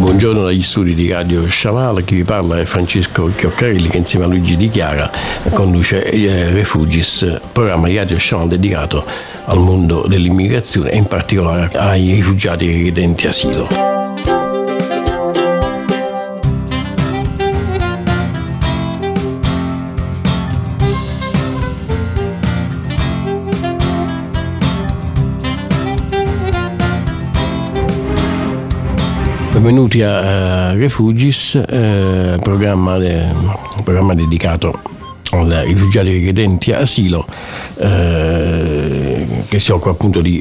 Buongiorno dagli studi di Radio Sciavala, chi vi parla è Francesco Chioccarelli, che insieme a Luigi Di Chiara conduce Refugis, programma di Radio Sciavala dedicato al mondo dell'immigrazione e in particolare ai rifugiati richiedenti asilo. Benvenuti a Refugis, programma dedicato ai rifugiati richiedenti asilo, che si occupa appunto di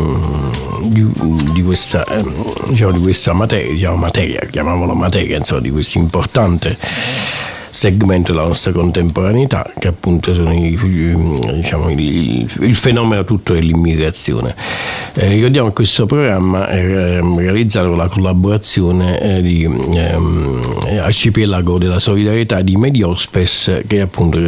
questa materia, chiamiamola materia, insomma, di questo importante segmento della nostra contemporaneità, che appunto sono il fenomeno tutto dell'immigrazione. Ricordiamo che questo programma è realizzato con la collaborazione di Arcipelago della Solidarietà di Mediospes, che è appunto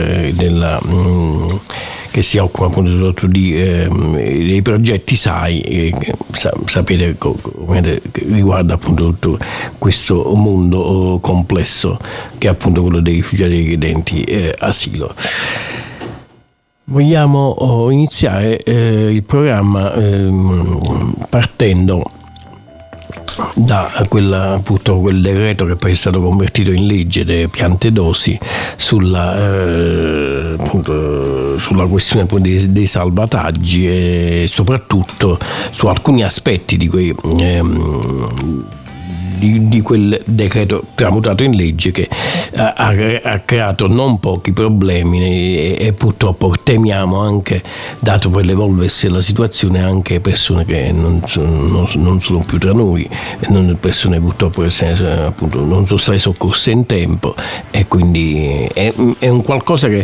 che si occupa appunto dei progetti SAI, che sapete come riguarda appunto tutto questo mondo complesso che è appunto quello dei rifugiati richiedenti asilo. Vogliamo iniziare il programma partendo da quel decreto che poi è stato convertito in legge delle piante dosi sulla questione dei salvataggi e soprattutto su alcuni aspetti di quel decreto tramutato in legge, che ha creato non pochi problemi e purtroppo temiamo anche, dato poi l'evolversi della situazione, anche persone che non sono più tra noi, persone purtroppo che appunto non sono state soccorse in tempo, e quindi è un qualcosa che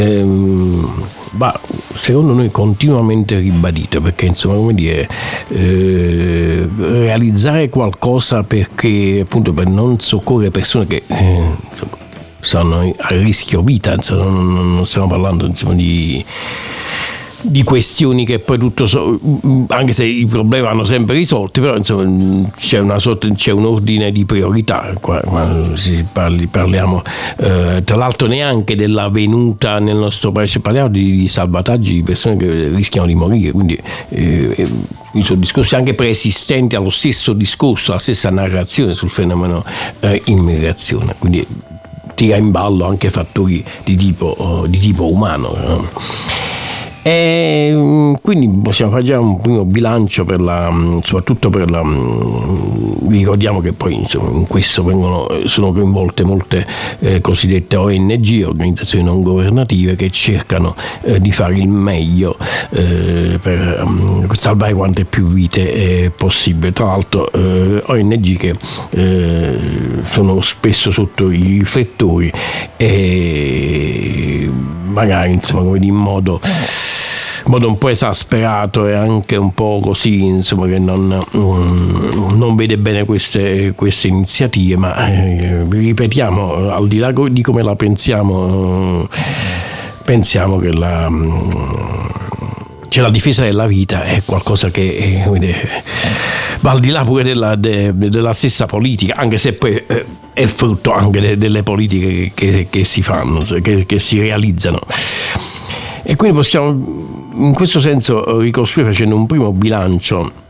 va secondo noi continuamente ribadito, perché insomma, come dire, realizzare qualcosa perché appunto per non soccorrere persone che sono a rischio vita, insomma, non stiamo parlando insomma di questioni che poi anche se i problemi vanno sempre risolti, però insomma c'è un ordine di priorità quando parliamo tra l'altro neanche della venuta nel nostro paese, parliamo di salvataggi di persone che rischiano di morire, quindi sono discorsi anche preesistenti allo stesso discorso, alla stessa narrazione sul fenomeno immigrazione, quindi tira in ballo anche fattori di tipo umano. E quindi possiamo fare già un primo bilancio soprattutto vi ricordiamo che poi insomma in questo sono coinvolte molte cosiddette ONG, organizzazioni non governative, che cercano di fare il meglio per salvare quante più vite possibile. Tra l'altro ONG che sono spesso sotto i riflettori e magari insomma come in modo un po' esasperato e anche un po' così, insomma, che non vede bene queste iniziative, ma ripetiamo, al di là di come la pensiamo che la difesa della vita è qualcosa che va al di là pure della stessa politica, anche se poi è frutto anche delle politiche che si fanno, che si realizzano. E quindi possiamo in questo senso ricostruire facendo un primo bilancio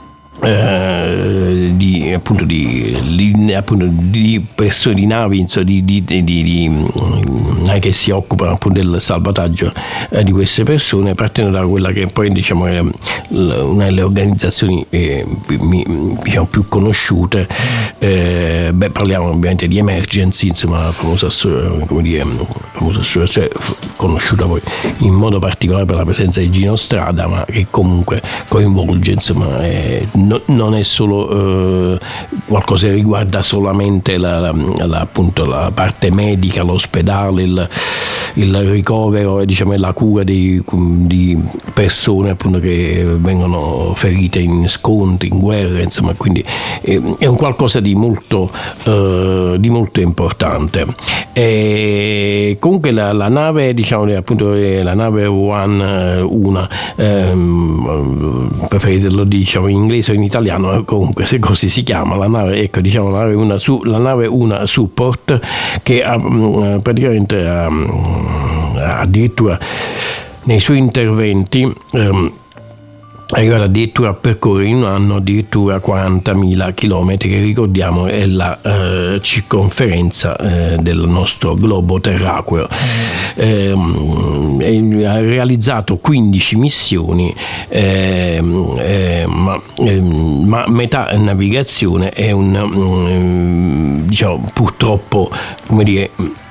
di persone, di navi, insomma, che si occupano appunto del salvataggio di queste persone, partendo da quella che poi diciamo è una delle organizzazioni diciamo più conosciute. Parliamo ovviamente di Emergency, insomma, la famosa associazione conosciuta poi in modo particolare per la presenza di Gino Strada, ma che comunque coinvolge, insomma, non è solo qualcosa che riguarda solamente appunto la parte medica, l'ospedale, il ricovero e diciamo la cura di persone appunto che vengono ferite in scontri, in guerre, insomma, quindi è un qualcosa di molto importante. E comunque la nave, diciamo appunto la nave One, preferite lo diciamo in inglese o in italiano, comunque se così si chiama la nave, ecco, diciamo la nave Una Support, che praticamente addirittura nei suoi interventi è arrivato addirittura a percorrere in un anno addirittura 40.000 chilometri, che ricordiamo è la circonferenza del nostro globo terracqueo. Ha realizzato 15 missioni, ma metà navigazione è diciamo purtroppo, come dire,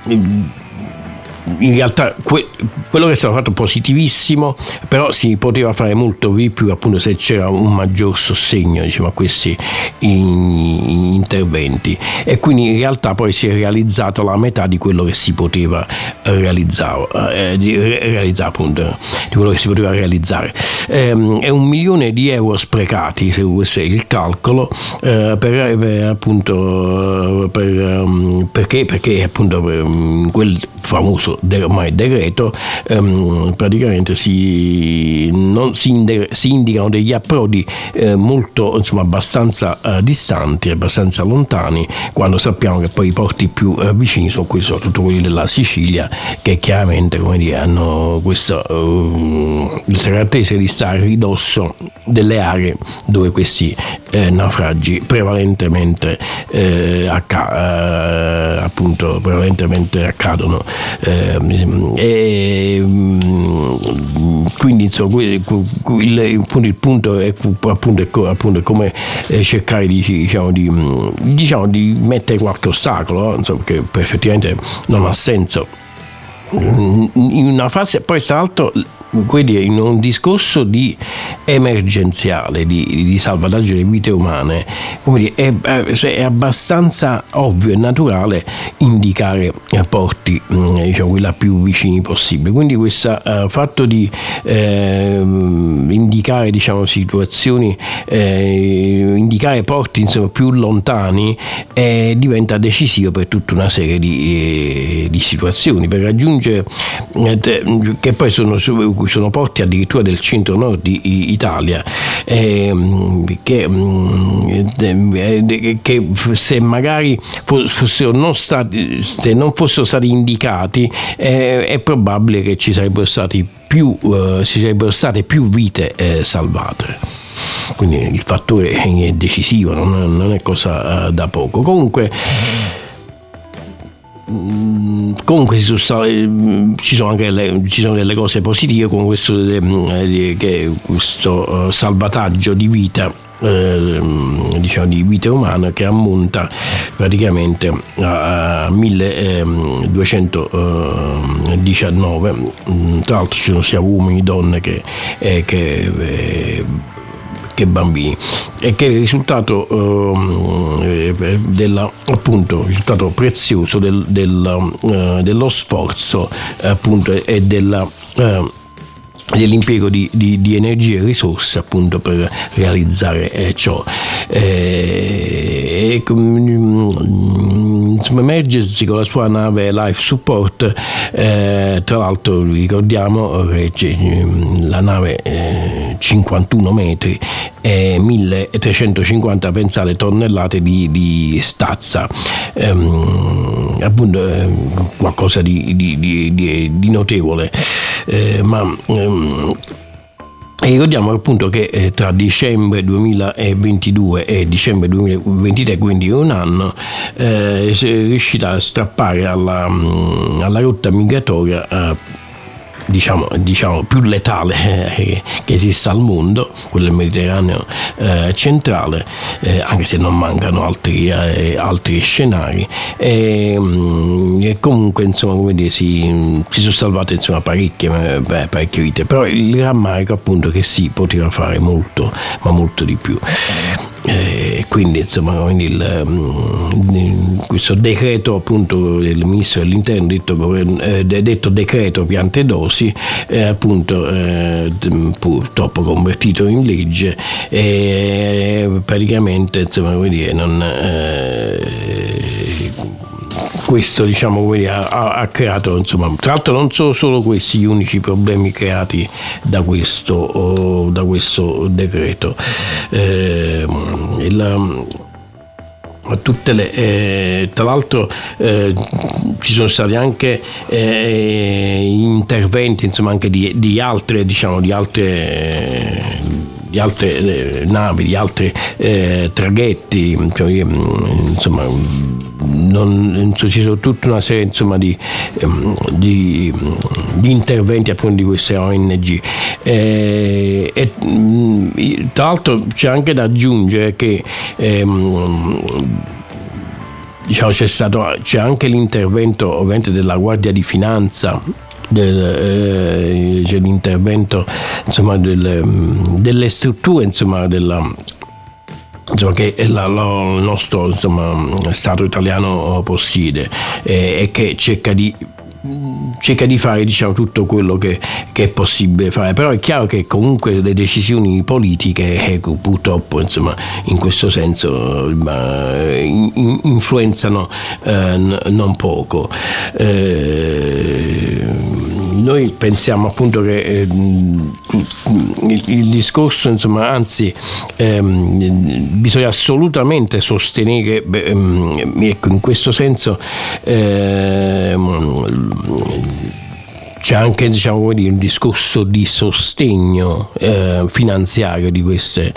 in realtà quello che è stato fatto positivissimo, però si poteva fare molto di più appunto se c'era un maggior sostegno, diciamo, a questi interventi, e quindi in realtà poi si è realizzato la metà di quello che si poteva realizzare appunto, di quello che si poteva realizzare. È 1 milione di euro sprecati, se questo è il calcolo, perché appunto quel famoso ormai decreto praticamente si indicano degli approdi molto, insomma, abbastanza distanti, abbastanza lontani, quando sappiamo che poi i porti più vicini sono soprattutto quelli della Sicilia, che chiaramente, come dire, hanno questa caratteristica di stare a ridosso delle aree dove questi naufragi prevalentemente accadono. Quindi insomma il punto è appunto come cercare di mettere qualche ostacolo, insomma, che effettivamente non ha senso in una fase, poi tra l'altro quindi in un discorso di emergenziale, di salvataggio delle vite umane, come dire, è abbastanza ovvio e naturale indicare porti, diciamo, quelli più vicini possibili. Quindi questo fatto di indicare, diciamo, situazioni, indicare porti, insomma, più lontani, diventa decisivo per tutta una serie di situazioni, per raggiungere che poi sono porti addirittura del centro-nord di Italia, che se magari non fossero stati indicati, è probabile che ci sarebbero state più vite salvate. Quindi il fattore è decisivo, non è cosa da poco. Comunque ci sono delle cose positive con questo salvataggio di vita, diciamo di vita umana, che ammonta praticamente a 1219. Tra l'altro ci sono sia uomini, donne che bambini, e che è il risultato appunto il risultato prezioso dello sforzo, appunto, e dell'impiego di energie e risorse, appunto, per realizzare ciò. Emergency con la sua nave Life Support, tra l'altro ricordiamo che la nave 51 metri e 1350 pensate tonnellate di stazza, appunto qualcosa di notevole, e ricordiamo appunto che tra dicembre 2022 e dicembre 2023, quindi un anno, è riuscita a strappare alla rotta migratoria diciamo più letale che esista al mondo, quello del Mediterraneo centrale, anche se non mancano altri scenari, e comunque, insomma, come dire, si sono salvate, insomma, parecchie vite, però il rammarico, appunto, che si poteva fare molto, ma molto di più. quindi insomma questo decreto appunto del ministro dell'interno detto decreto Piantedosi appunto purtroppo convertito in legge, praticamente insomma questo ha creato, insomma, tra l'altro non sono solo questi gli unici problemi creati da questo decreto. Tra l'altro ci sono stati anche interventi, insomma, anche di altre navi, di altri traghetti, insomma, ci sono tutta una serie, insomma, di interventi appunto di queste ONG. Tra l'altro c'è anche da aggiungere che c'è anche l'intervento ovviamente della Guardia di Finanza, c'è l'intervento, insomma, delle strutture, insomma, che il nostro, insomma, Stato italiano possiede, e che cerca di fare, diciamo, tutto quello che è possibile fare. Però è chiaro che comunque le decisioni politiche purtroppo, insomma, in questo senso influenzano non poco. Noi pensiamo appunto che il discorso, insomma, anzi bisogna assolutamente sostenere, ecco, in questo senso c'è anche, diciamo, un discorso di sostegno finanziario di queste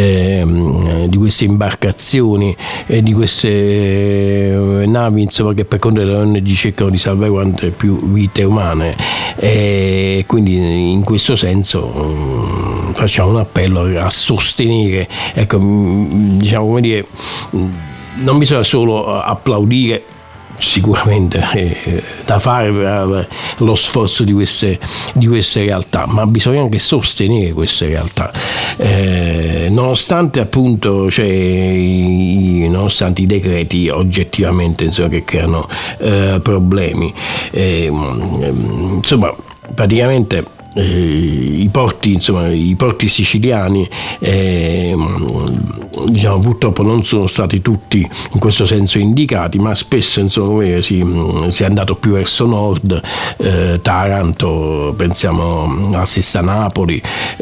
imbarcazioni e di queste navi, insomma, che per conto delle ONG cercano di salvare quante più vite umane, e quindi in questo senso facciamo un appello a sostenere, ecco, diciamo, non bisogna solo applaudire, sicuramente da fare lo sforzo di queste realtà, ma bisogna anche sostenere queste realtà, nonostante appunto nonostante i decreti oggettivamente, insomma, che creano problemi, insomma, praticamente i porti siciliani, diciamo, purtroppo non sono stati tutti in questo senso indicati, ma spesso, insomma, si è andato più verso nord, Taranto, pensiamo alla stessa Napoli,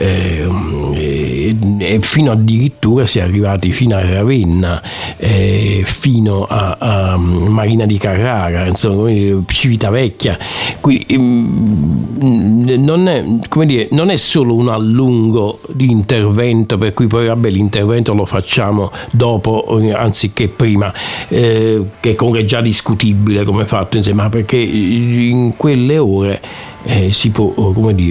e fino addirittura si è arrivati fino a Ravenna, fino a Marina di Carrara, insomma, Civitavecchia. Quindi non è solo un allungo di intervento, per cui poi l'intervento lo facciamo dopo anziché prima, che comunque è già discutibile come fatto, ma perché in quelle ore può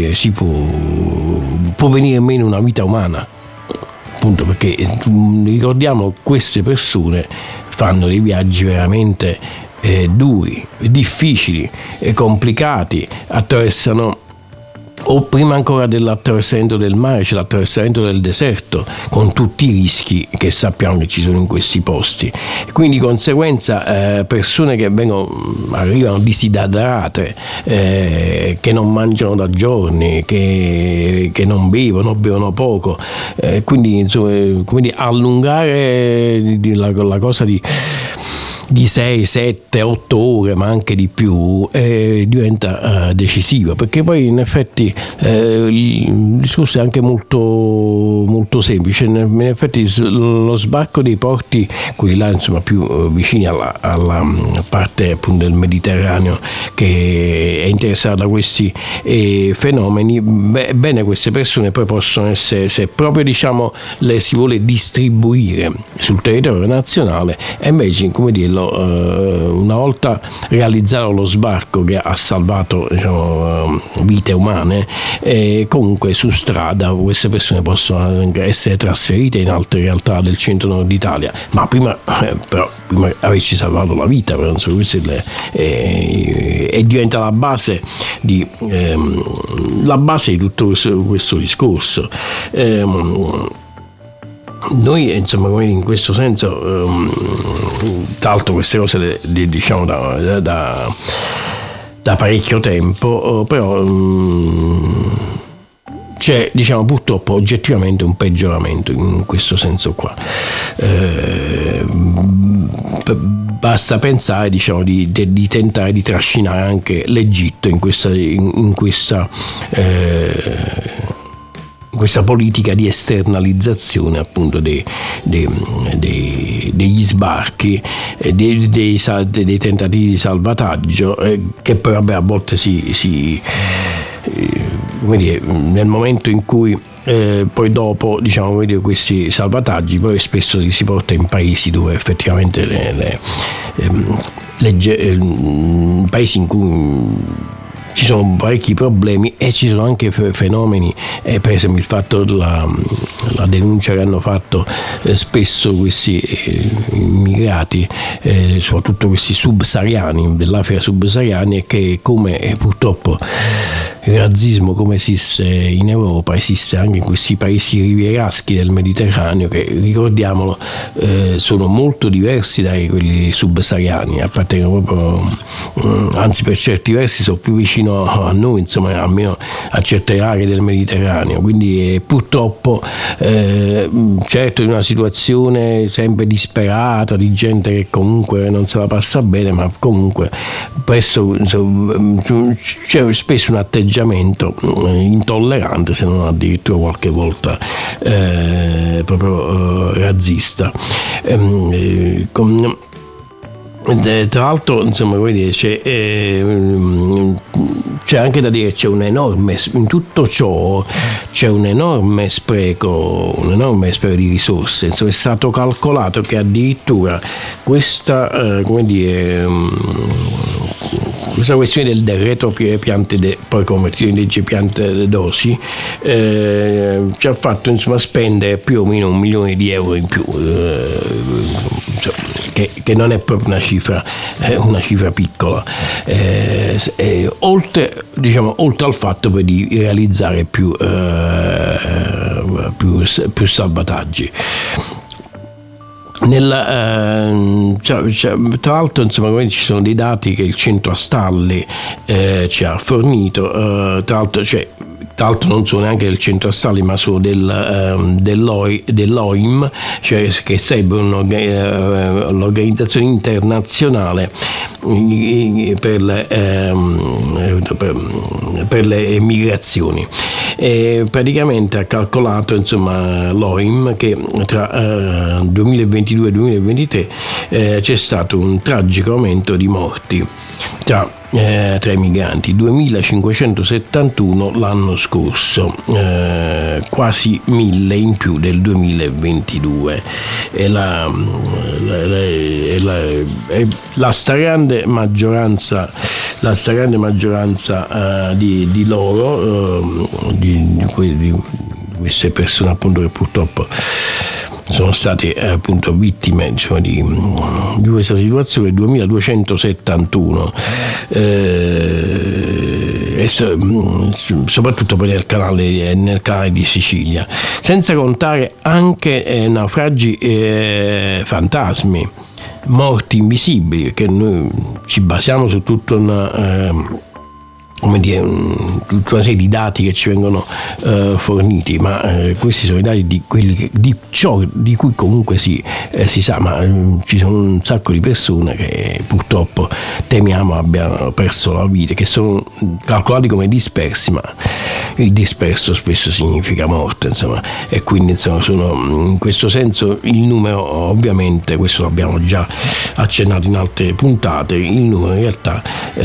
venire meno una vita umana, appunto perché ricordiamo, queste persone fanno dei viaggi veramente duri, difficili, complicati, attraversano, o prima ancora dell'attraversamento del mare c'è l'attraversamento del deserto, con tutti i rischi che sappiamo che ci sono in questi posti. Quindi, di conseguenza, persone che arrivano disidratate, che non mangiano da giorni, che non bevono poco, quindi, insomma, allungare la cosa di 6, 7, 8 ore, ma anche di più, diventa decisivo, perché poi in effetti il discorso è anche molto, molto semplice. In effetti lo sbarco dei porti, quelli là, insomma, più vicini alla parte appunto del Mediterraneo, che è interessata da questi fenomeni, bene, queste persone poi possono essere, se proprio, diciamo, le si vuole distribuire sul territorio nazionale, e invece, come dire, una volta realizzato lo sbarco che ha salvato, diciamo, vite umane, comunque su strada queste persone possono essere trasferite in altre realtà del centro-nord d'Italia, ma prima averci salvato la vita, però, insomma, e diventa la base di tutto questo discorso. Noi insomma in questo senso tra l'altro queste cose le diciamo da parecchio tempo, però c'è diciamo purtroppo oggettivamente un peggioramento in questo senso qua. Basta pensare diciamo di tentare di trascinare anche l'Egitto in questa politica di esternalizzazione appunto degli sbarchi, dei tentativi di salvataggio, che però a volte come dire, nel momento in cui poi dopo diciamo questi salvataggi poi spesso li si porta in paesi dove effettivamente paesi in cui ci sono parecchi problemi e ci sono anche fenomeni, per esempio il fatto la denuncia che hanno fatto spesso questi immigrati, soprattutto questi subsahariani dell'Africa subsahariana, è che come purtroppo il razzismo come esiste in Europa esiste anche in questi paesi rivieraschi del Mediterraneo, che ricordiamolo sono molto diversi da quelli subsahariani, appartengono proprio, anzi per certi versi sono più vicino a noi, insomma almeno a certe aree del Mediterraneo, quindi purtroppo certo in una situazione sempre disperata di gente che comunque non se la passa bene, ma comunque presto c'è spesso un atteggiamento intollerante, se non addirittura qualche volta proprio razzista. Tra l'altro insomma c'è anche da dire in tutto ciò c'è un enorme spreco di risorse. Insomma, è stato calcolato che addirittura questa questione del retropiante poi convertito in legge piante dosi ci ha fatto insomma spendere più o meno 1 milione di euro in più, che non è proprio una cifra piccola, oltre al fatto poi di realizzare più salvataggi. Tra l'altro insomma ci sono dei dati che il centro Astalli ci ha fornito, tra l'altro non sono neanche del centro Astalli ma sono dell'OIM, cioè che sarebbe l'organizzazione internazionale per le migrazioni. Praticamente ha calcolato insomma l'OIM che tra 2022 e 2023 c'è stato un tragico aumento di morti tra i migranti, 2.571 l'anno scorso, quasi 1.000 in più del 2022, e la stragrande maggioranza di loro, di queste persone appunto che purtroppo sono state appunto vittime insomma, di questa situazione, 2271, soprattutto poi nel canale di Sicilia, senza contare anche naufragi fantasmi, morti invisibili, perché noi ci basiamo su tutta tutta una serie di dati che ci vengono forniti, ma questi sono i dati di ciò di cui comunque si sa, ma ci sono un sacco di persone che purtroppo temiamo abbiano perso la vita, che sono calcolati come dispersi, ma il disperso spesso significa morte, insomma, e quindi insomma sono in questo senso il numero, ovviamente questo l'abbiamo già accennato in altre puntate, il numero in realtà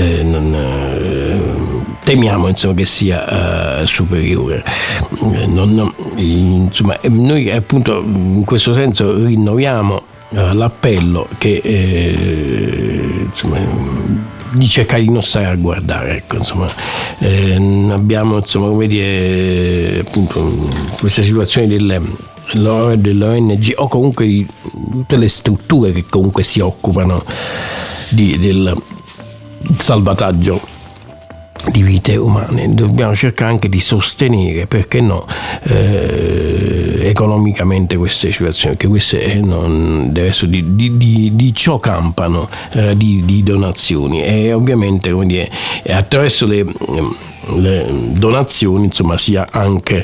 temiamo insomma che sia superiore. Insomma, noi appunto in questo senso rinnoviamo l'appello che insomma di cercare di non stare a guardare, ecco, insomma, abbiamo insomma come dire appunto questa situazione dell'ONG o comunque di tutte le strutture che comunque si occupano del salvataggio di vite umane. Dobbiamo cercare anche di sostenere, perché no, economicamente queste situazioni, che queste non deve essere di ciò campano, di donazioni, e ovviamente, come dire, attraverso le donazioni, insomma, sia anche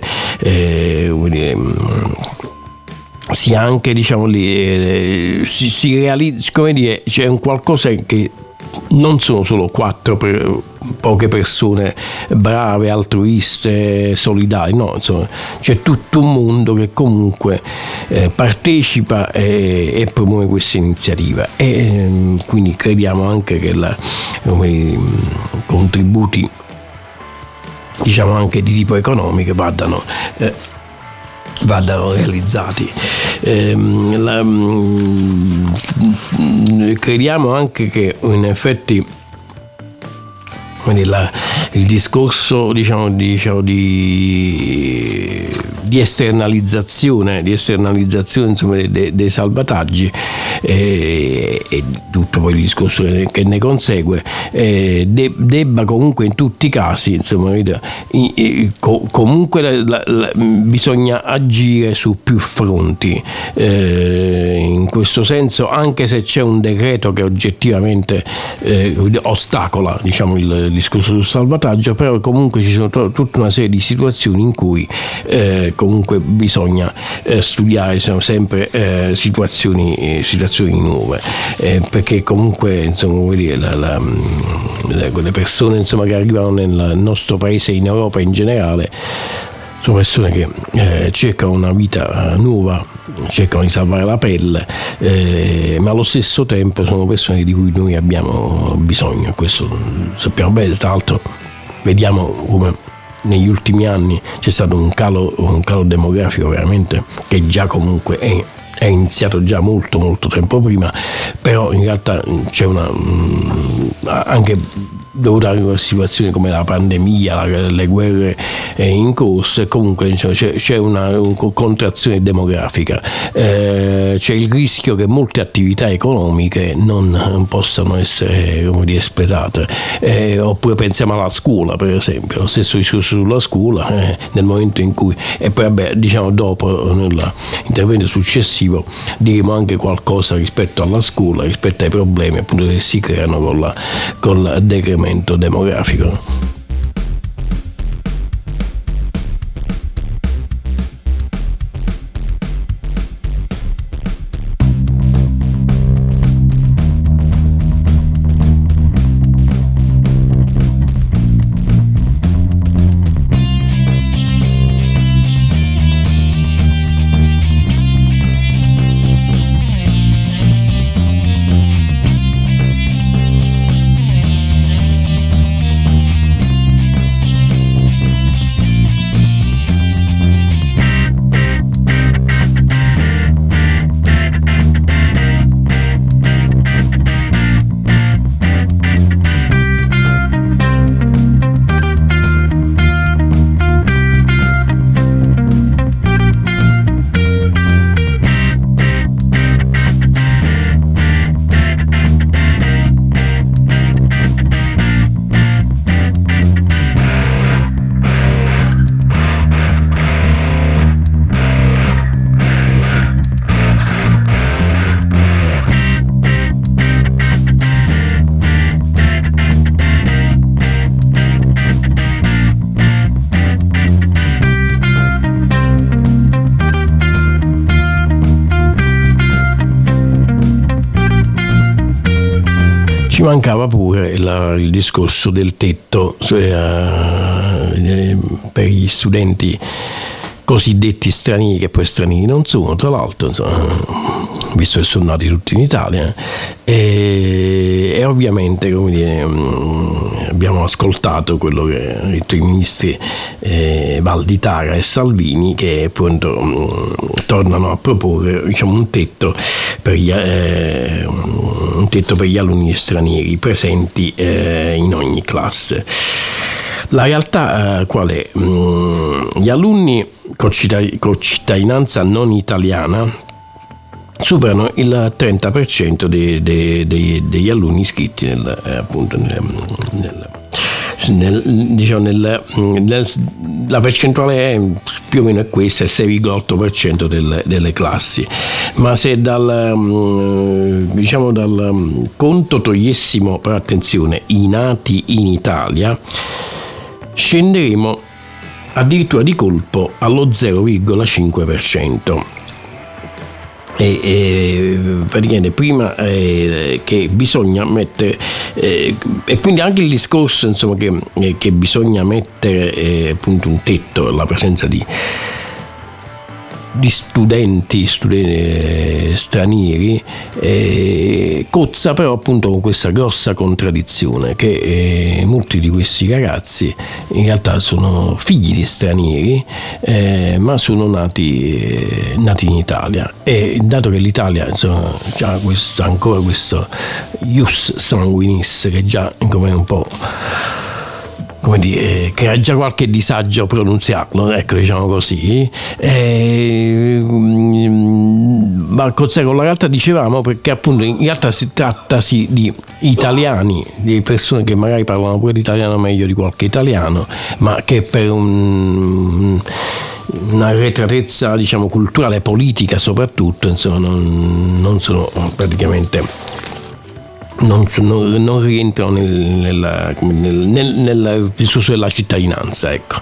diciamo si realizza, come dire, c'è un qualcosa che non sono solo poche persone brave, altruiste, solidali, no, insomma, c'è tutto un mondo che comunque partecipa e promuove questa iniziativa, e quindi crediamo anche che i contributi, diciamo anche di tipo economico, vadano realizzati. Crediamo anche che in effetti il discorso di esternalizzazione insomma, dei salvataggi e tutto poi il discorso che ne consegue debba comunque in tutti i casi, insomma, comunque bisogna agire su più fronti, in questo senso, anche se c'è un decreto che oggettivamente ostacola, diciamo, il discorso sul salvataggio, però comunque ci sono tutta una serie di situazioni in cui comunque bisogna studiare, sono sempre situazioni nuove, perché comunque, insomma, vuol dire, le persone, insomma, che arrivano nel nostro paese, in Europa in generale, sono persone che cercano una vita nuova, cercano di salvare la pelle, ma allo stesso tempo sono persone di cui noi abbiamo bisogno. Questo sappiamo bene. Tra l'altro vediamo come negli ultimi anni c'è stato un calo demografico veramente, che già comunque è iniziato già molto molto tempo prima, però in realtà c'è anche dovuta a situazioni come la pandemia, le guerre in corso, e comunque c'è una contrazione demografica, c'è il rischio che molte attività economiche non possano essere, come dire, espletate, oppure pensiamo alla scuola, per esempio, lo stesso discorso sulla scuola, nel momento in cui, e poi diciamo dopo nell'intervento successivo diremo anche qualcosa rispetto alla scuola, rispetto ai problemi appunto che si creano col decremento demografico. Ci mancava pure il discorso del tetto per gli studenti cosiddetti stranieri, che poi stranieri non sono, tra l'altro, insomma, visto che sono nati tutti in Italia, e ovviamente, come dire, abbiamo ascoltato quello che hanno detto i ministri Valditara e Salvini, che appunto tornano a proporre, diciamo, un tetto per gli alunni stranieri presenti in ogni classe. La realtà qual è? Gli alunni con cittadinanza non italiana superano il 30% degli alunni iscritti nel la percentuale è più o meno è questa, è 6,8% delle classi, ma se dal conto togliessimo, però attenzione, i nati in Italia, scenderemo addirittura di colpo allo 0,5%. E praticamente prima che bisogna mettere e quindi anche il discorso, insomma, che bisogna mettere appunto un tetto alla presenza di studenti stranieri, cozza però appunto con questa grossa contraddizione che molti di questi ragazzi in realtà sono figli di stranieri, ma sono nati in Italia, e dato che l'Italia, insomma, ha ancora questo ius sanguinis che già come un po', come dire, che ha già qualche disagio a pronunziarlo, ecco, diciamo così, ma con la realtà dicevamo, perché appunto in realtà si trattasi di italiani, di persone che magari parlano pure l'italiano meglio di qualche italiano, ma che per una arretratezza, diciamo, culturale e politica soprattutto, insomma, non sono praticamente, non rientrano nel discorso della cittadinanza, ecco.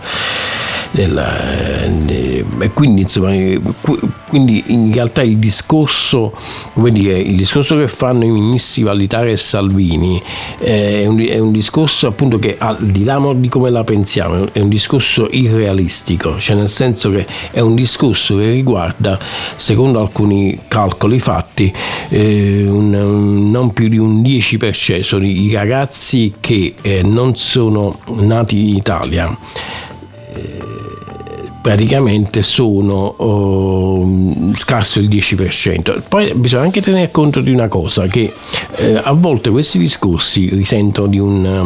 E quindi, insomma, quindi in realtà il discorso che fanno i ministri Valditara e Salvini è un discorso appunto che, al di là di come la pensiamo, è un discorso irrealistico, cioè nel senso che è un discorso che riguarda, secondo alcuni calcoli fatti, non più di un 10% di ragazzi che non sono nati in Italia. Praticamente sono scarso il 10%. Poi bisogna anche tenere conto di una cosa, che a volte questi discorsi risentono di un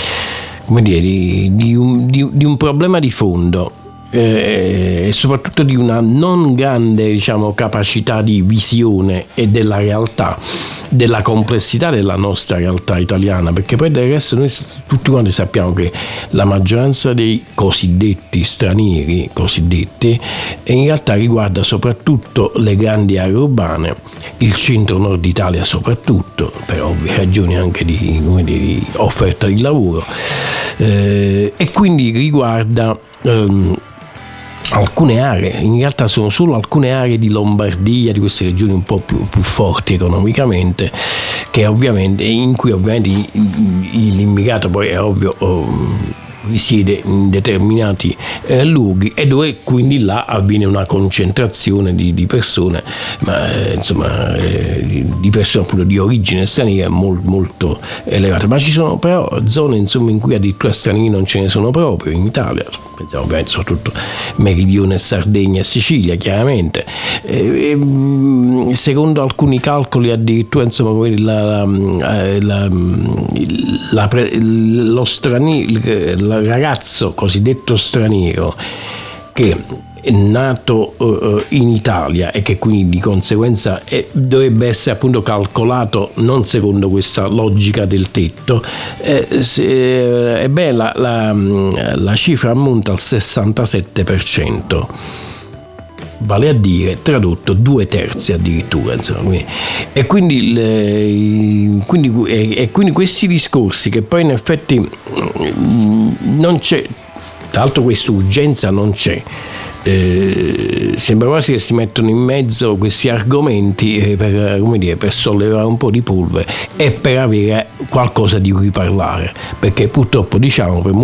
problema di fondo, e soprattutto di una non grande, diciamo, capacità di visione e della realtà, della complessità della nostra realtà italiana, perché poi del resto noi tutti quanti sappiamo che la maggioranza dei cosiddetti stranieri in realtà riguarda soprattutto le grandi aree urbane, il centro-nord Italia soprattutto, per ovvie ragioni anche di offerta di lavoro, e quindi riguarda alcune aree, in realtà sono solo alcune aree di Lombardia, di queste regioni un po' più forti economicamente, che ovviamente, in cui ovviamente l'immigrato poi è ovvio risiede in determinati luoghi, e dove quindi là avviene una concentrazione di persone, ma di persone appunto di origine straniera molto elevata. Ma ci sono però zone, insomma, in cui addirittura stranieri non ce ne sono proprio in Italia. Pensiamo ovviamente soprattutto Meridione, Sardegna e Sicilia, chiaramente. Secondo alcuni calcoli addirittura, insomma, il ragazzo cosiddetto straniero che è nato in Italia e che quindi di conseguenza dovrebbe essere appunto calcolato non secondo questa logica del tetto, la cifra ammonta al 67%. Vale a dire, tradotto, 2/3 addirittura, insomma. E quindi questi discorsi, che poi in effetti non c'è, tra l'altro questa urgenza non c'è, sembra quasi che si mettono in mezzo questi argomenti per sollevare un po' di polvere e per avere qualcosa di cui parlare, perché purtroppo, diciamo, per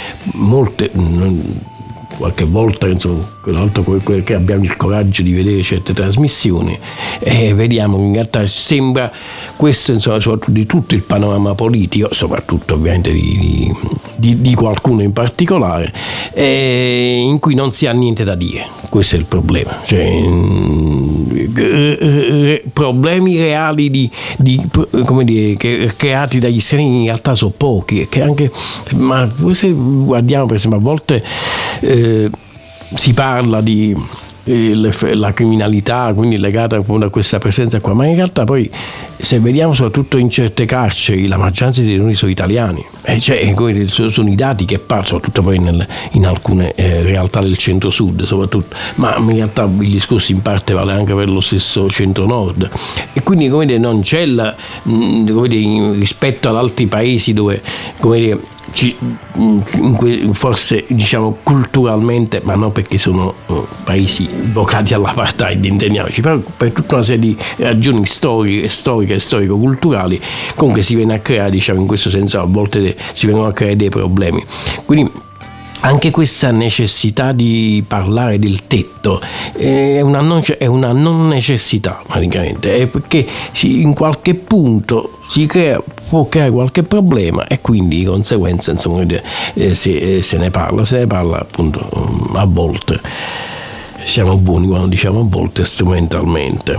qualche volta, insomma, che abbiamo il coraggio di vedere certe trasmissioni, vediamo che in realtà sembra questo, insomma, soprattutto di tutto il panorama politico, soprattutto ovviamente di qualcuno in particolare, in cui non si ha niente da dire. Questo è il problema, cioè, problemi reali creati dagli stranieri in realtà sono pochi, che anche, ma se guardiamo per esempio a volte si parla di la criminalità, quindi legata appunto a questa presenza qua, ma in realtà poi se vediamo soprattutto in certe carceri, la maggioranza dei detenuti sono italiani, sono i dati che partono, soprattutto poi in alcune realtà del centro-sud soprattutto, ma in realtà il discorso in parte vale anche per lo stesso centro-nord, e quindi non c'è rispetto ad altri paesi dove forse diciamo culturalmente, ma non perché sono paesi vocati all'apartheid, intendiamoci, però per tutta una serie di ragioni storiche e storico-culturali, comunque si viene a creare, diciamo, in questo senso a volte si vengono a creare dei problemi. Quindi anche questa necessità di parlare del tetto è una non necessità praticamente, perché in qualche punto può creare qualche problema, e quindi di conseguenza insomma se ne parla appunto a volte. Siamo buoni quando diciamo a volte strumentalmente.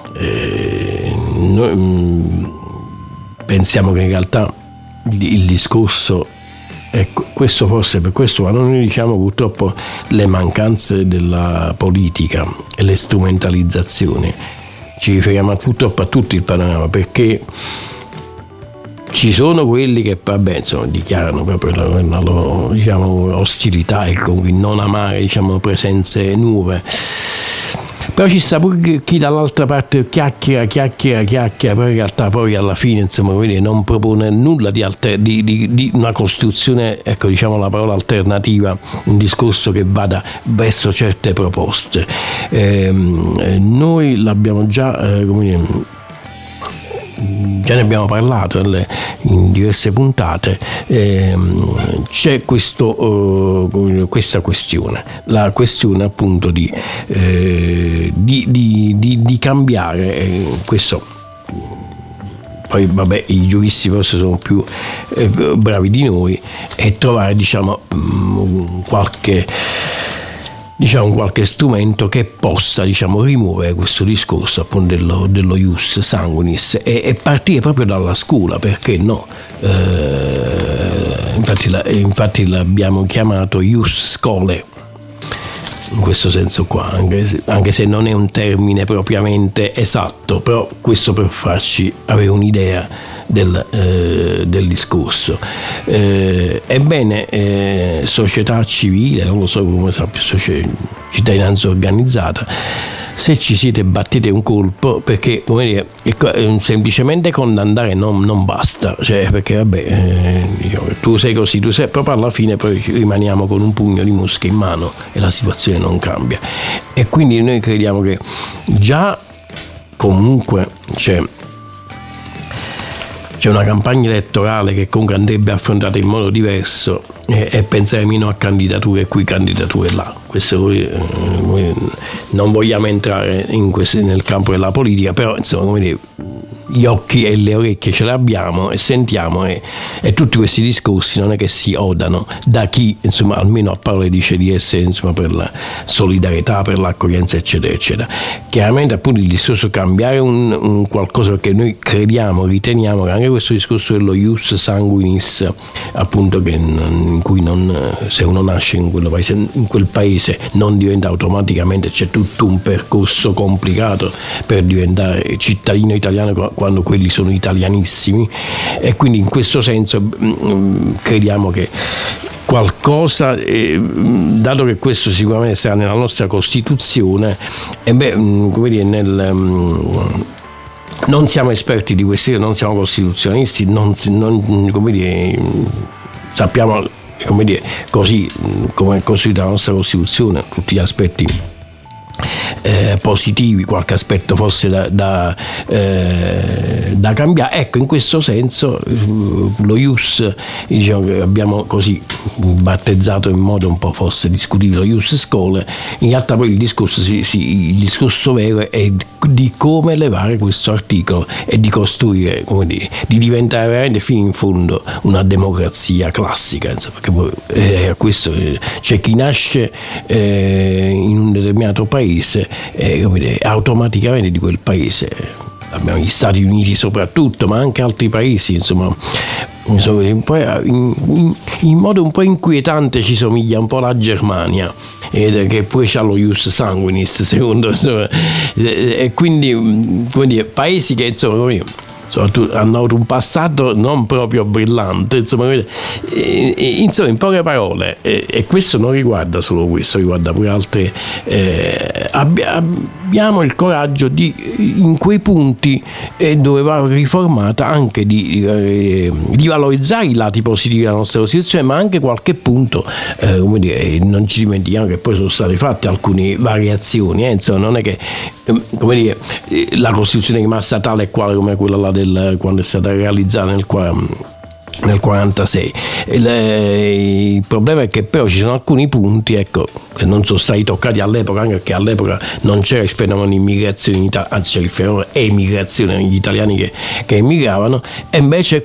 Noi pensiamo che in realtà il discorso, ecco, questo forse per questo, ma noi diciamo purtroppo le mancanze della politica e le strumentalizzazioni, ci riferiamo purtroppo a tutto il panorama, perché ci sono quelli che dichiarano proprio la loro, diciamo, ostilità e comunque non amare, diciamo, presenze nuove. Però ci sta pure chi dall'altra parte chiacchiera, però in realtà poi alla fine insomma non propone nulla di una costruzione, ecco, diciamo la parola alternativa, un discorso che vada verso certe proposte. Noi l'abbiamo già ne abbiamo parlato in diverse puntate. C'è questa questione, la questione appunto di cambiare questo. Poi vabbè, i giuristi forse sono più bravi di noi, e trovare diciamo qualche strumento che possa, diciamo, rimuovere questo discorso appunto dello ius sanguinis e partire proprio dalla scuola, perché no? Infatti l'abbiamo chiamato ius scholae in questo senso qua, anche se non è un termine propriamente esatto, però questo per farci avere un'idea del discorso. Ebbene, società civile, non lo so come sappia, cittadinanza organizzata, se ci siete battete un colpo, perché semplicemente condannare non basta, cioè, perché vabbè, diciamo, tu sei così, proprio alla fine poi rimaniamo con un pugno di mosche in mano e la situazione non cambia. E quindi noi crediamo che già comunque c'è una campagna elettorale che comunque andrebbe affrontata in modo diverso, e pensare meno a candidature qui, candidature là. Questo noi non vogliamo entrare nel campo della politica, però insomma gli occhi e le orecchie ce le abbiamo e sentiamo, e tutti questi discorsi non è che si odano da chi insomma almeno a parole dice di essere insomma per la solidarietà, per l'accoglienza eccetera eccetera. Chiaramente appunto il discorso cambiare un qualcosa, perché noi riteniamo che anche questo discorso dello ius sanguinis, appunto, che in cui se uno nasce in quel paese non diventa automaticamente, c'è tutto un percorso complicato per diventare cittadino italiano quando quelli sono italianissimi, e quindi in questo senso crediamo che qualcosa, dato che questo sicuramente sarà nella nostra Costituzione, non siamo esperti di questi, non siamo costituzionalisti, sappiamo così come è costruita la nostra Costituzione, tutti gli aspetti positivi, qualche aspetto forse da cambiare. Ecco, in questo senso lo ius, diciamo, che abbiamo così battezzato in modo un po' forse discutibile, lo ius scholae, in realtà poi il discorso vero è di come levare questo articolo e di costruire, di diventare veramente fino in fondo una democrazia classica, insomma, perché poi a questo c'è chi nasce in un determinato paese automaticamente di quel paese. Abbiamo gli Stati Uniti soprattutto, ma anche altri paesi, insomma, in modo un po' inquietante ci somiglia un po' la Germania, che pure c'ha lo ius sanguinis secondo, insomma, e quindi paesi che insomma hanno avuto un passato non proprio brillante, insomma, in poche parole, e questo non riguarda solo questo, riguarda pure altre, abbiamo il coraggio in quei punti dove va riformata anche di valorizzare i lati positivi della nostra Costituzione, ma anche qualche punto, non ci dimentichiamo che poi sono state fatte alcune variazioni, insomma, non è che la Costituzione è rimasta tale e quale come quella là quando è stata realizzata nel 46. Il problema è che però ci sono alcuni punti, ecco, che non sono stati toccati all'epoca, anche perché all'epoca non c'era il fenomeno di immigrazione in Italia, anzi c'era il fenomeno emigrazione, gli italiani che emigravano, e invece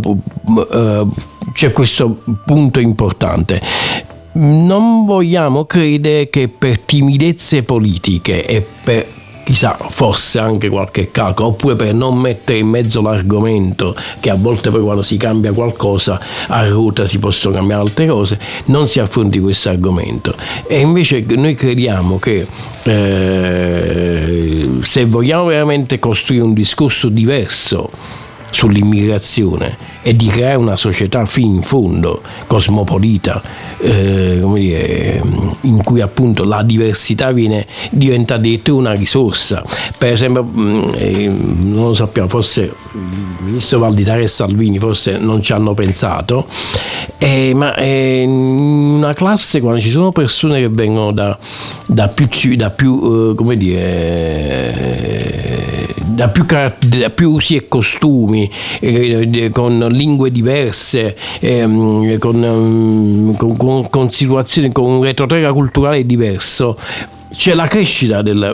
c'è questo punto importante. Non vogliamo credere che per timidezze politiche e per chissà, forse anche qualche calcolo, oppure per non mettere in mezzo l'argomento, che a volte poi quando si cambia qualcosa a ruota si possono cambiare altre cose, non si affronti questo argomento. E invece noi crediamo che se vogliamo veramente costruire un discorso diverso sull'immigrazione e di creare una società fino in fondo cosmopolita, in cui appunto la diversità diventa addirittura una risorsa. Per esempio, non lo sappiamo, forse il ministro Valditara e Salvini forse non ci hanno pensato, ma in una classe, quando ci sono persone che vengono da più usi e costumi, con lingue diverse, con situazioni, con un retroterra culturale diverso, c'è una crescita del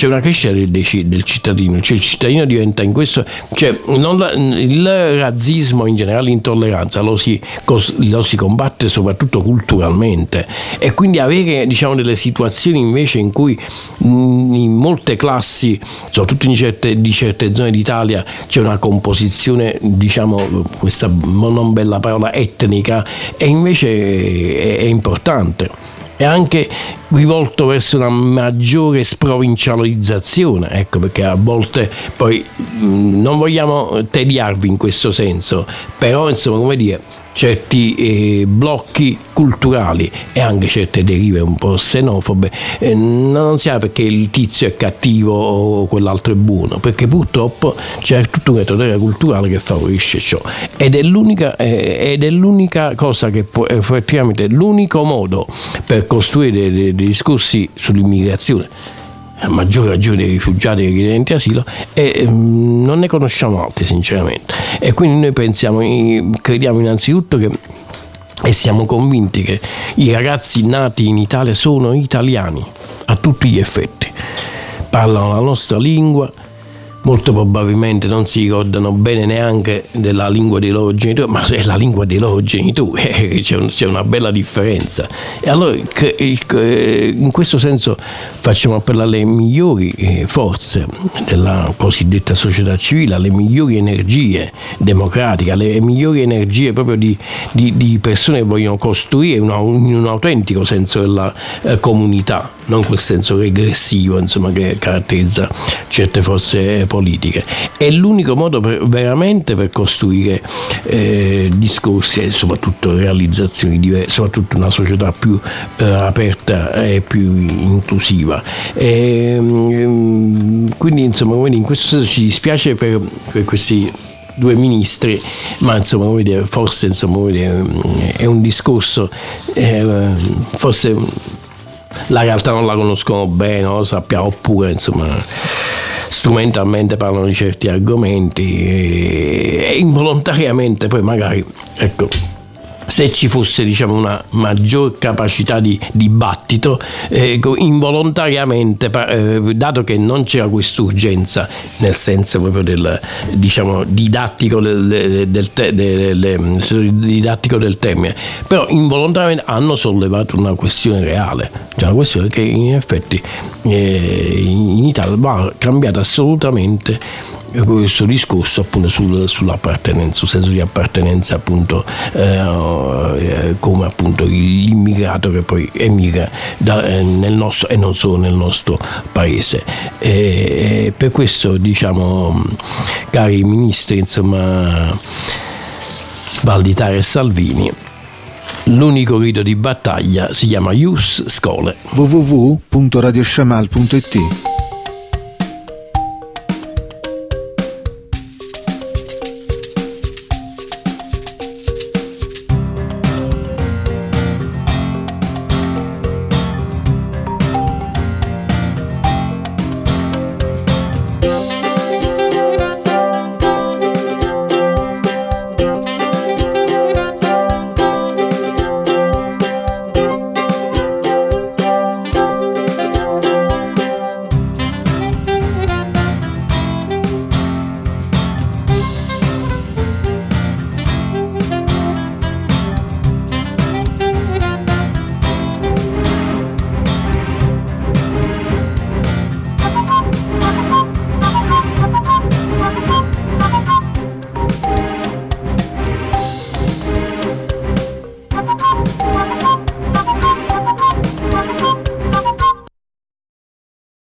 cittadino, cioè il cittadino diventa in questo, cioè il razzismo in generale, l'intolleranza lo si combatte soprattutto culturalmente, e quindi avere, diciamo, delle situazioni invece in cui in molte classi, soprattutto di certe zone d'Italia, c'è una composizione, diciamo, questa non bella parola, etnica, e invece è importante. È anche rivolto verso una maggiore sprovincializzazione, ecco perché a volte poi non vogliamo tediarvi in questo senso, però insomma, certi blocchi culturali e anche certe derive un po' xenofobe, non sia perché il tizio è cattivo o quell'altro è buono, perché purtroppo c'è tutto un retroterra culturale che favorisce ciò, ed è l'unica cosa che può, effettivamente l'unico modo per costruire dei discorsi sull'immigrazione, a maggior ragione dei rifugiati e dei richiedenti asilo, e non ne conosciamo altri sinceramente, e quindi noi crediamo innanzitutto e siamo convinti che i ragazzi nati in Italia sono italiani a tutti gli effetti, parlano la nostra lingua, molto probabilmente non si ricordano bene neanche della lingua dei loro genitori, ma è la lingua dei loro genitori, c'è una bella differenza. E allora in questo senso facciamo appello alle migliori forze della cosiddetta società civile, alle migliori energie democratiche, alle migliori energie proprio di persone che vogliono costruire in un autentico senso della comunità, non quel senso regressivo, insomma, che caratterizza certe forze politiche. È l'unico modo veramente per costruire discorsi e soprattutto realizzazioni diverse, soprattutto una società più aperta e più inclusiva. Quindi insomma, in questo senso ci dispiace per questi due ministri, ma insomma forse è un discorso, forse la realtà non la conoscono bene, non lo sappiamo, oppure insomma strumentalmente parlano di certi argomenti e involontariamente poi magari, ecco, se ci fosse, diciamo, una maggior capacità di dibattito, involontariamente, dato che non c'era quest'urgenza nel senso proprio del, diciamo, didattico del termine, però involontariamente hanno sollevato una questione reale, cioè una questione che in effetti in Italia va cambiata assolutamente questo discorso appunto sull'appartenenza, sul senso di appartenenza appunto come appunto l'immigrato che poi emigra nel nostro e non solo nel nostro paese. Per questo, diciamo, cari ministri, insomma, Valditara e Salvini, l'unico grido di battaglia si chiama Ius Scholae. www.radiosciamal.it